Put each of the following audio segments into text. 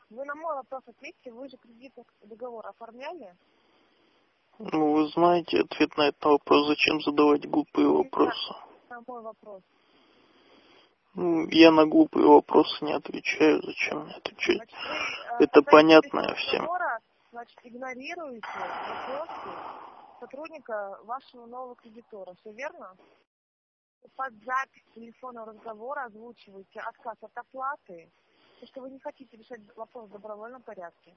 Вы на мой вопрос ответьте, вы же кредитный договор оформляли? Ну, вы знаете ответ на этот вопрос. Зачем задавать глупые вопросы? На мой вопрос. Ну, я на глупые вопросы не отвечаю. Зачем мне отвечать? Значит, вы, Это понятно всем. Значит, игнорируете вопросы сотрудника вашего нового кредитора. Все верно? Под запись телефонного разговора озвучиваете отказ от оплаты, потому что вы не хотите решать вопрос в добровольном порядке.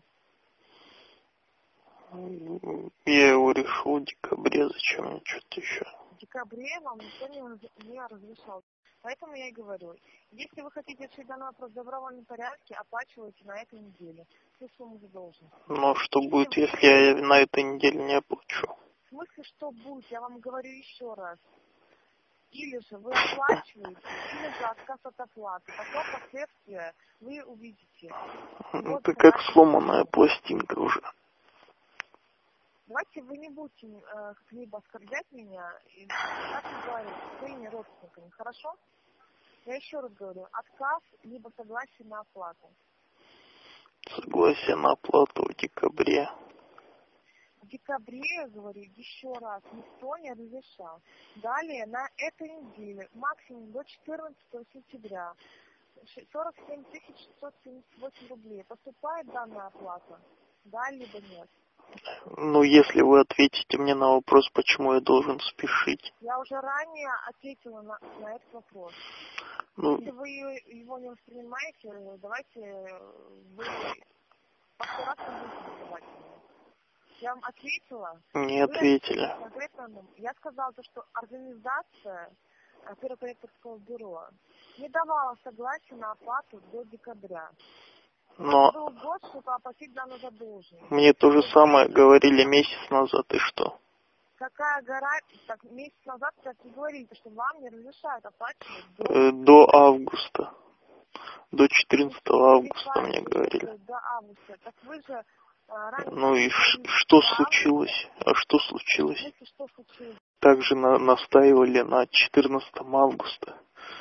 Я его решил в декабре. Зачем мне что-то еще? В декабре вам никто не разрешал. Поэтому я и говорю, если вы хотите решить данный вопрос в добровольном порядке, оплачивайте на этой неделе всю сумму задолженности. Но что будет, если я на этой неделе не оплачу? В смысле, что будет? Я вам говорю еще раз. Или же вы оплачиваете, или же отказ от оплаты. Потом последствия вы увидите. Вот это как сломанная пластинка уже. Давайте вы не будете как-либо оскорблять меня и так говорить своими родственниками, хорошо? Я еще раз говорю, отказ либо согласие на оплату. Согласие на оплату в декабре. В декабре, я говорю, еще раз, никто не разрешал. Далее, на этой неделе, максимум до 14 сентября, 47 678 рублей. Поступает данная оплата? Да, либо нет? Ну, если вы ответите мне на вопрос, почему я должен спешить. Я уже ранее ответила на этот вопрос. Ну, если вы его не воспринимаете, давайте вы второй раз не будете задавать мне. Я вам ответила. Не ответили. Я сказала, что организация Первого коллекторского бюро не давала согласия на оплату до декабря. Но был год, чтобы оплатить данную задолженность. Мне то же самое говорили месяц назад, и что? Какая гарантия? Так, месяц назад, как вы говорите, что вам не разрешают оплачивать до августа. До 14 августа мне говорили. До августа. Так вы же ранее... Ну и что случилось? А что случилось? Что случилось? Также настаивали на 14 августа.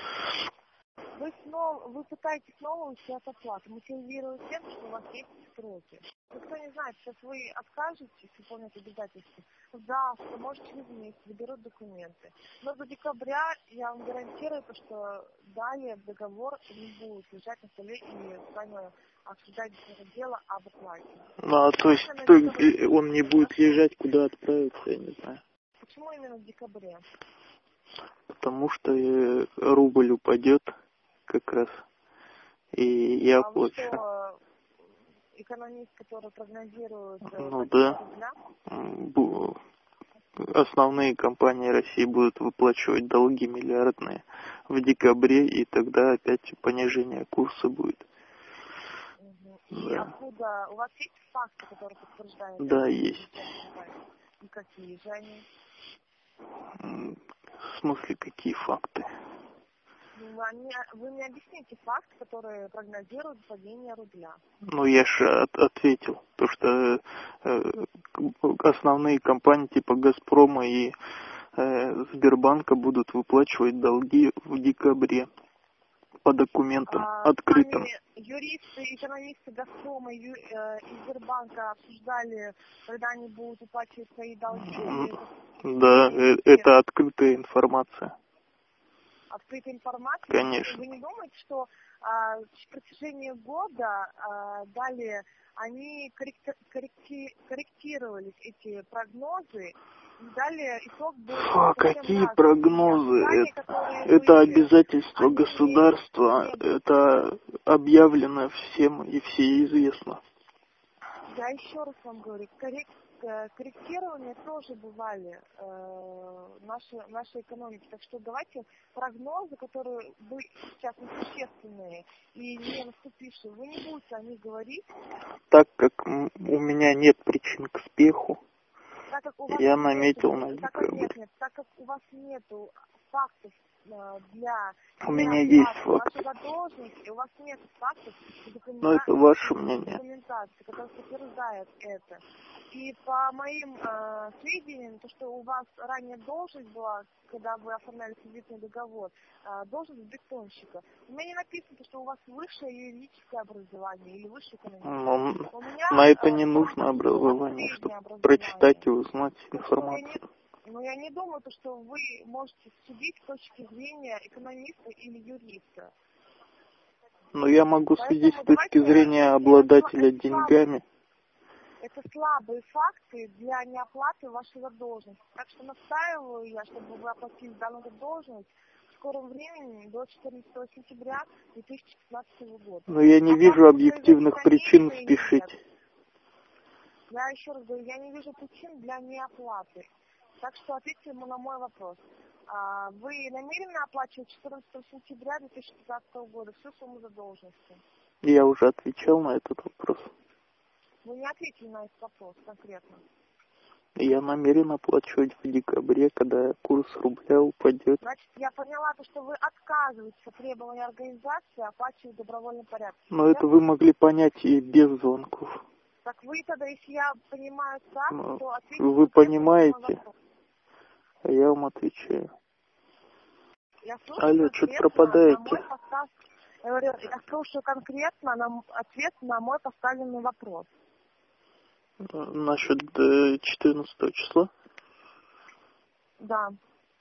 Вы пытаетесь снова уйти от оплаты, мотивируя тем, что у вас есть сроки. Никто не знает, сейчас вы откажетесь выполнять обязательства. Завтра, может, через месяц заберут документы. Но до декабря я вам гарантирую, что далее договор не будет лежать на столе и с вами обсуждать дело об оплате. Ну, то есть он не будет лежать, куда отправиться, я не знаю. Почему именно в декабре? Потому что рубль упадет как раз, и я оплачу. Что, экономист, который прогнозирует... Ну да. Основные компании России будут выплачивать долги миллиардные в декабре, и тогда опять понижение курса будет. И откуда? У вас есть факты, которые подтверждают? Да, есть. И какие же они? В смысле, какие факты? Вы мне объясните факт, который прогнозирует падение рубля. Ну, я же ответил, то что основные компании типа Газпрома и Сбербанка будут выплачивать долги в декабре по документам открытым. Юристы, экономисты Газпрома и Сбербанка обсуждали, когда они будут выплачивать свои долги. Да, это открытая информация. Открытая информация? Конечно. Вы не думаете, что в протяжении года далее они корректировались, эти прогнозы, и далее итог был... Какие прогнозы? Это обязательство государства, это объявлено всем и всеизвестно. Я еще раз вам говорю, корректирования тоже бывали в нашей экономике. Так что давайте прогнозы, которые вы сейчас несущественные и не наступившие, вы не будете о них говорить. Так как у меня нет причин к спеху, я наметил на декабрь. Так как у вас нету фактов для... У меня есть факты. У вас нет фактов Но это ваше мнение. Документации, которая подтверждает это. И по моим сведениям, то, что у вас ранее должность была, когда вы оформляли кредитный договор, должность бетонщика. У меня не написано, что у вас высшее юридическое образование или высшее экономическое. На это не нужно образование, чтобы прочитать и узнать информацию. Но я не думаю, что вы можете судить с точки зрения экономиста или юриста. Но я могу судить с точки зрения обладателя деньгами. Это слабые факты для неоплаты вашего должности. Так что настаиваю я, чтобы вы оплатили данную должность в скором времени до 14 сентября 2015 года. Но я не вижу объективных причин спешить. Я еще раз говорю, я не вижу причин для неоплаты. Так что ответьте ему на мой вопрос. Вы намерены оплачивать 14 сентября 2015 года всю сумму задолженности? Я уже отвечал на этот вопрос. Вы не ответили на этот вопрос конкретно. Я намерен оплачивать в декабре, когда курс рубля упадет. Значит, я поняла, что вы отказываетесь от требования организации оплачивать в добровольном порядке. Но это вы могли понять и без звонков. Так вы тогда, если я понимаю так, то ответите... Вы понимаете, а я вам отвечаю. Алло, что-то пропадаете. Я говорю, я слушаю конкретно ответ на мой поставленный вопрос. Насчет 14 числа? Да.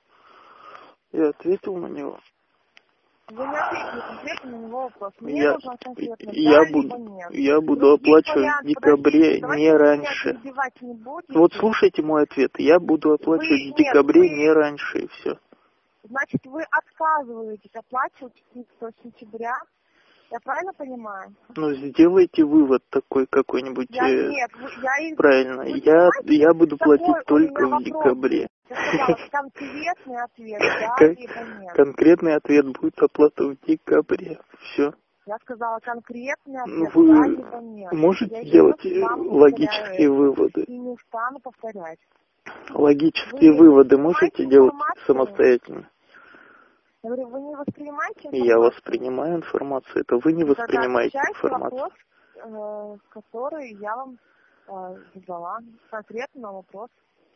Я ответил на него. Вы не ответили конкретно на него вопрос. Мне нужно конкретно да, я буду оплачивать в декабре, не раньше. Вот слушайте мой ответ. Я буду оплачивать в декабре, не раньше, и все. Значит, вы отказываетесь оплачивать 14 сентября. Я правильно понимаю? Ну, сделайте вывод такой какой-нибудь. Правильно. Я буду платить только в декабре. Я сказала конкретный ответ, да, либо нет. Конкретный ответ будет оплата в декабре. Все. Я сказала конкретный ответ, вы да, либо нет. Можете делать логические выводы? И не стану повторять. Логические выводы можете делать самостоятельно? Я говорю, вы не воспринимаете информацию? Я воспринимаю информацию, это вы не воспринимаете информацию. Вопрос, который я вам задала, конкретно вопрос.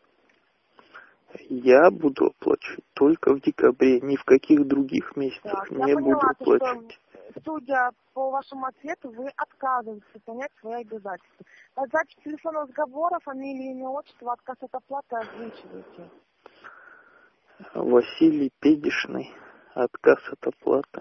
Я буду оплачивать только в декабре, ни в каких других месяцах не буду оплачивать. Судя по вашему ответу, вы отказываетесь выполнять свои обязательства. Под запись телефонного разговора, фамилия, имя, отчество, отказ от оплаты озвучиваете. Василий Педишный. Отказ от оплаты.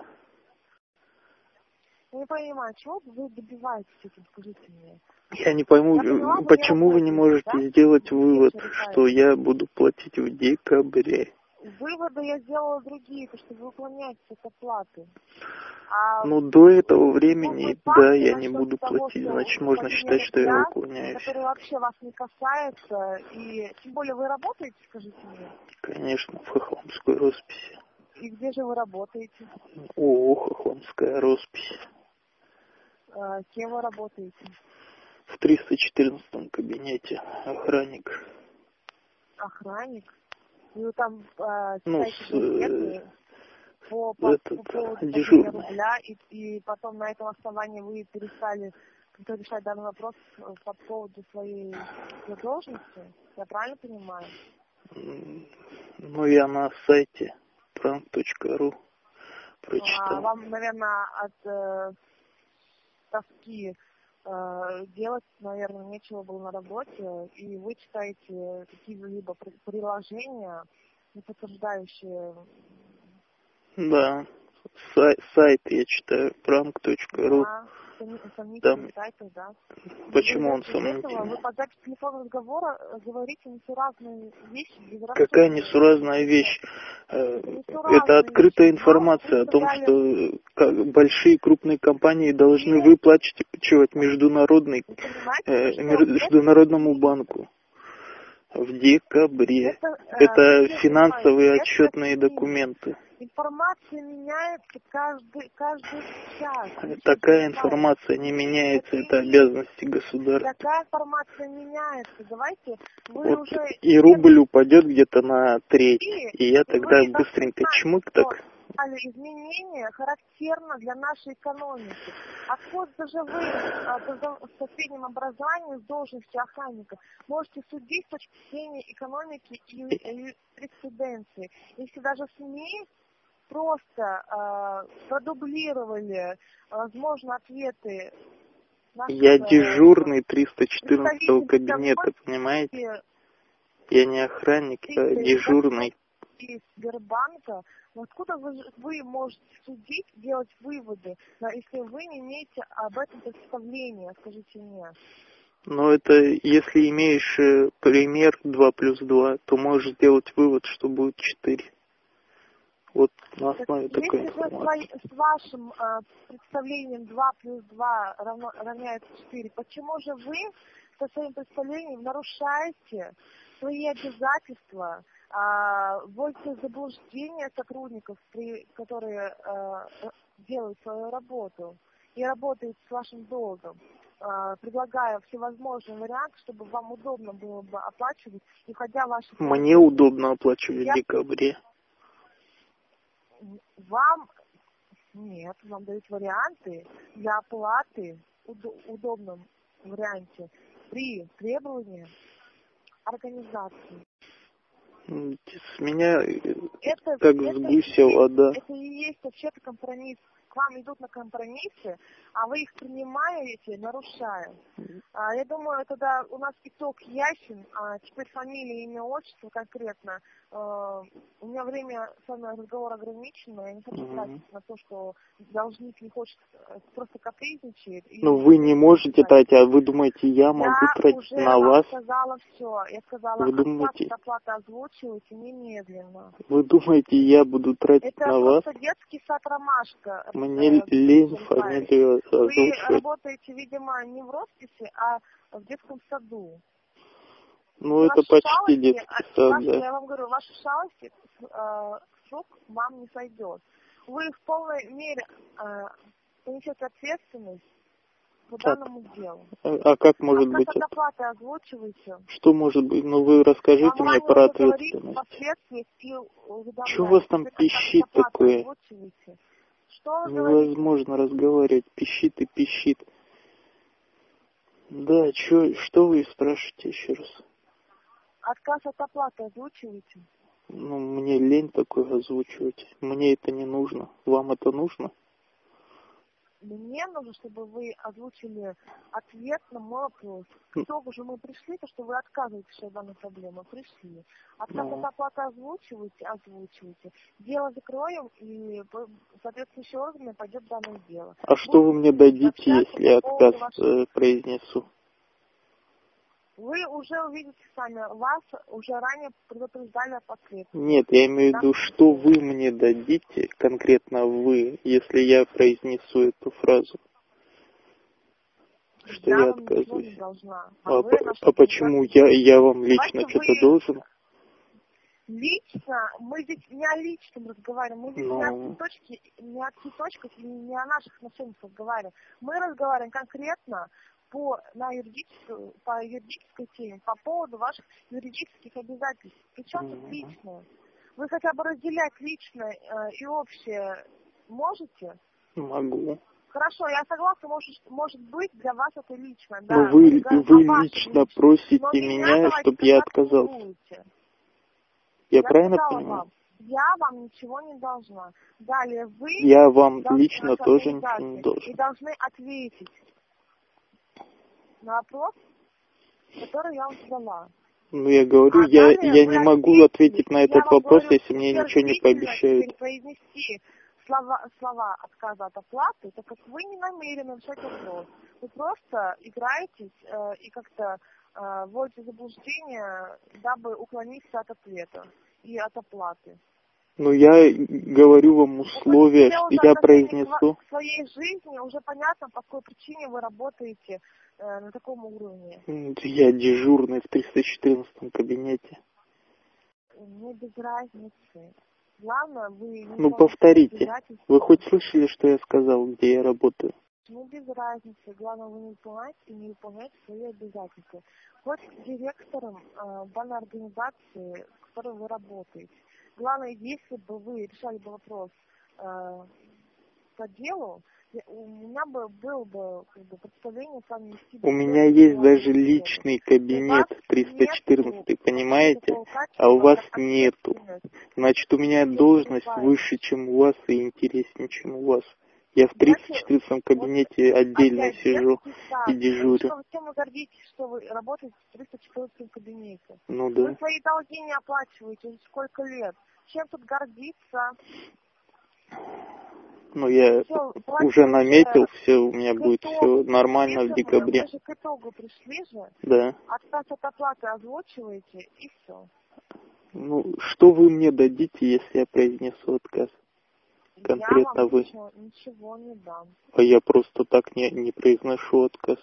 Я не понимаю, чего вы добиваетесь этим, скажите мне. Я не пойму, почему вы не можете сделать вывод, что я буду платить в декабре. Выводы я сделала другие, то что вы выполняете эти оплаты. Ну, до этого времени, да, я не буду платить, значит, можно считать, что я выполняю. Который вообще вас не касается, и тем более вы работаете, скажите мне? Конечно, в Хохломской росписи. И где же вы работаете? О, Хохломская роспись. Кем вы работаете? В 314 кабинете, охранник. Охранник? Вы там читаете по поводу рубля, и потом на этом основании вы перестали решать данный вопрос по поводу своей задолженности? Я правильно понимаю? Ну, я на сайте frank.ru прочитал. Вам, наверное, от тоски делать, наверное, нечего было на работе, и вы читаете какие-либо приложения, не подтверждающие... Да, сайт я читаю, frank.ru. Сомнительный сайт, да. Почему он сомнительный? Вы по записи телефонного разговора говорите несуразные вещи. Какая несуразная вещь? Это открытая информация о том, что большие крупные компании должны выплачивать международному банку в декабре. Это финансовые отчетные документы. Информация меняется каждый час. Такая информация не меняется, это обязанности государства. Такая информация меняется. Давайте вы уже... И рубль упадет где-то на треть, и я тогда быстренько чмык так Изменения характерно для нашей экономики. Откуда же вы со средним образованием с должностью охранника можете судить с точки зрения экономики и юриспруденции? Если даже СМИ просто продублировали, возможно, ответы наших... Я дежурный 314 кабинета, понимаете? Я не охранник, я дежурный. Из Сбербанка, откуда вы можете судить, делать выводы, если вы не имеете об этом представления, скажите мне? Но это, если имеешь пример 2 плюс 2, то можешь сделать вывод, что будет 4. Вот на основе такой информации. Если же с вашим представлением 2 плюс 2 равняется 4, почему же вы со своим представлением нарушаете свои обязательства, вводите в заблуждение сотрудников, которые делают свою работу и работают с вашим долгом, предлагая всевозможные варианты, чтобы вам удобно было бы оплачивать, и хотя ваши... Мне удобно оплачивать в декабре. Вам... Нет, вам дают варианты для оплаты в удобном варианте при требовании организации. С меня как с гуся вода. Это и есть вообще-то компромисс. К вам идут на компромиссы, а вы их принимаете, нарушая. Я думаю, тогда у нас итог ясен. Теперь фамилия, имя, отчество конкретно. У меня время с вами разговора ограничено. Я не хочу тратить на то, что должник не хочет, просто капризничает. Но вы не можете тратить, а вы думаете, я могу тратить на вас? Я сказала все. Я сказала, вы думаете, оплата озвучивайте немедленно. Вы думаете, я буду тратить на вас? Это просто детский сад «Ромашка». Мне лень фамилию озвучивать. Вы работаете, видимо, не в росписи, а в детском саду. Ну, это почти детский сад, да. Я вам говорю, ваши шалости срок вам не сойдет. Вы в полной мере понесете ответственность по данному делу. А как может быть это? Оплаты озвучиваете. Что может быть? Ну, вы расскажите мне про ответственность. Что у вас там пищит такое? Невозможно разговаривать, пищит и пищит. Да, что вы спрашиваете еще раз? Отказ от оплаты озвучиваете? Ну, мне лень такое озвучивать. Мне это не нужно. Вам это нужно? Мне нужно, чтобы вы озвучили ответ на мой вопрос. Что же мы пришли, то что вы отказываетесь от данной проблемы. Пришли. Отказ от оплаты озвучивайте. Дело закроем, и соответствующие органы пойдет данное дело. А что вы мне дадите, если я отказ произнесу? Вы уже увидите сами, вас уже ранее предупреждали о последствиях. Нет, я имею в виду, что вы мне дадите, конкретно вы, если я произнесу эту фразу. Что я отказываюсь. Не должна. А почему я вам лично что-то должен? Лично, мы здесь не о личном разговариваем, мы здесь не о цветочках и не о наших отношениях разговариваем. Мы разговариваем конкретно по юридической теме, по поводу ваших юридических обязательств. Причем тут личное? Вы хотя бы разделять личное и общее можете? Могу. Хорошо, я согласна, может быть, для вас это лично. Да, но вы лично просите меня, чтобы я отказался. Я правильно понимаю? Я вам ничего не должна. Далее вы... Я вам лично тоже ничего не должен. И должны ответить на вопрос, который я вам задала. Ну, я говорю, я не могу ответить на этот вопрос, если мне ничего не пообещают. Произнести слова отказа от оплаты, так как вы не намерены решать вопрос. Вы просто играетесь и как-то вводите заблуждение, дабы уклониться от ответа и от оплаты. Ну, я говорю вам условия, что я произнесу. В своей жизни уже понятно, по какой причине вы работаете на таком уровне. Я дежурный в 314 кабинете. Мне без разницы. Главное, вы... Ну, повторите. Вы хоть слышали, что я сказал, где я работаю? Ну, без разницы. Главное, вы не выполняете свои обязательства. Хоть директором данной организации, в которой вы работаете. Главное, если бы вы решали бы вопрос по делу, у меня бы было бы представление с вами вести. У меня есть даже личный кабинет 314, понимаете? А у вас нету. Значит, у меня должность выше, чем у вас, и интереснее, чем у вас. Я в 314 кабинете отдельно сижу и дежурю. Чем вы гордитесь, что вы работаете в 314 кабинете? Ну да. Вы свои долги не оплачиваете уже сколько лет. Чем тут гордиться? Ну, я уже наметил, все, у меня будет все нормально в декабре. Вы же к итогу пришли же? Да. Отказ от оплаты озвучиваете, и все. Ну, что вы мне дадите, если я произнесу отказ? Конкретно я вам вы. Ничего не дам. А я просто так не произношу отказ.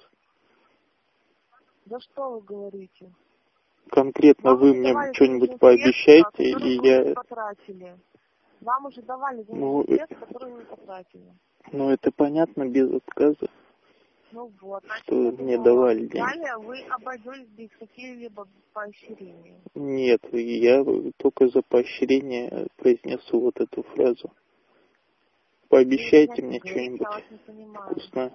Да что вы говорите? Конкретно вы мне что-нибудь пообещаете, и я... Потратили. Вам уже давали средства, которые вы потратили. Ну, это понятно, без отказа. Ну вот, что мне давали деньги. Далее вы обойдетесь без каких-либо поощрений. Нет, я только за поощрение произнесу вот эту фразу. Пообещайте мне что-нибудь вкусное.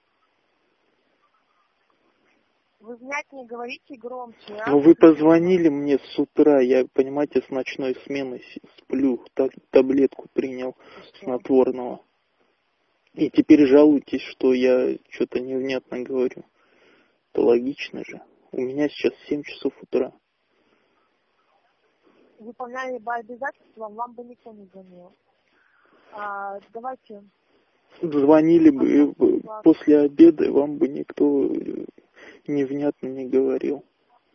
Вы внятнее говорите громче. Ну вы позвонили мне с утра, я, понимаете, с ночной смены сплю, таблетку принял снотворного. И теперь жалуетесь, что я что-то невнятно говорю. Это логично же. У меня сейчас 7 часов утра. Выполняли бы обязательства, вам бы никто не звонил. Давайте. Звонили бы после обеда, вам бы никто невнятно не говорил.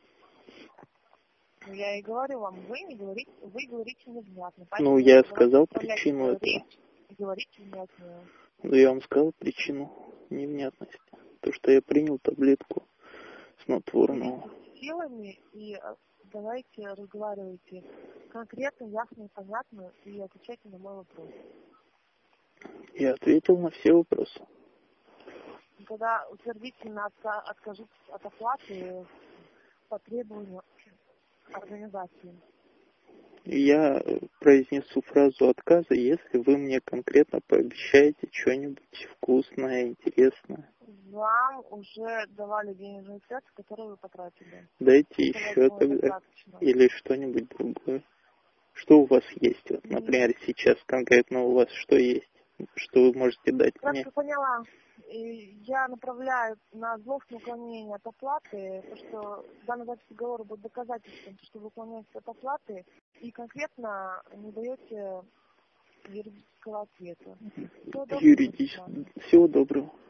Ну, я и говорю вам, вы говорите невнятно. Ну, я сказал причину этого. Говорите внятнее. Ну, я вам сказал причину невнятности. То, что я принял таблетку снотворного. Силами и давайте разговаривайте конкретно, ясно и понятно, и отвечайте на мой вопрос. Я ответил на все вопросы. Когда утвердительно откажитесь от оплаты по требованию организации. Я произнесу фразу отказа, если вы мне конкретно пообещаете что-нибудь вкусное, интересное. Вам уже давали денежные средства, которые вы потратили. Дайте еще тогда. Или что-нибудь другое. Что у вас есть? Вот, например, сейчас конкретно у вас что есть? Что вы можете дать мне? Я поняла. Я направляю на злостное уклонение от оплаты, то, что данный запись договора будет доказательством, что вы уклоняетесь от оплаты и конкретно не даете юридического ответа. Всего доброго.